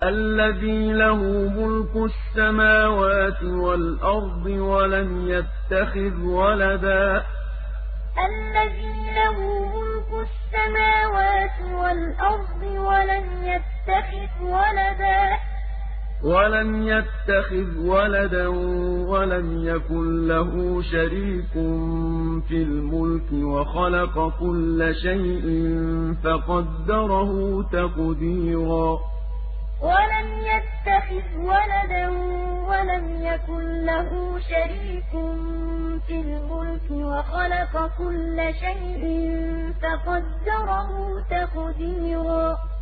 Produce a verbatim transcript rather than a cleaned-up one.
الَّذِي لَهُ مُلْكُ السَّمَاوَاتِ وَالْأَرْضِ وَلَمْ يَتَّخِذْ وَلَدًا الَّذِي لَهُ مُلْكُ السَّمَاوَاتِ وَالْأَرْضِ وَلَمْ يَتَّخِذْ وَلَدًا وَلَمْ يَتَّخِذْ وَلَدًا وَلَمْ يَكُن لَّهُ شَرِيكٌ فِي الْمُلْكِ وَخَلَقَ كُلَّ شَيْءٍ فَقَدَّرَهُ تَقْدِيرًا وَلَمْ يَتَّخِذْ وَلَدًا وَلَمْ يَكُن لَّهُ شَرِيكٌ فِي الْمُلْكِ وَخَلَقَ كُلَّ شَيْءٍ فَقَدَّرَهُ تَقْدِيرًا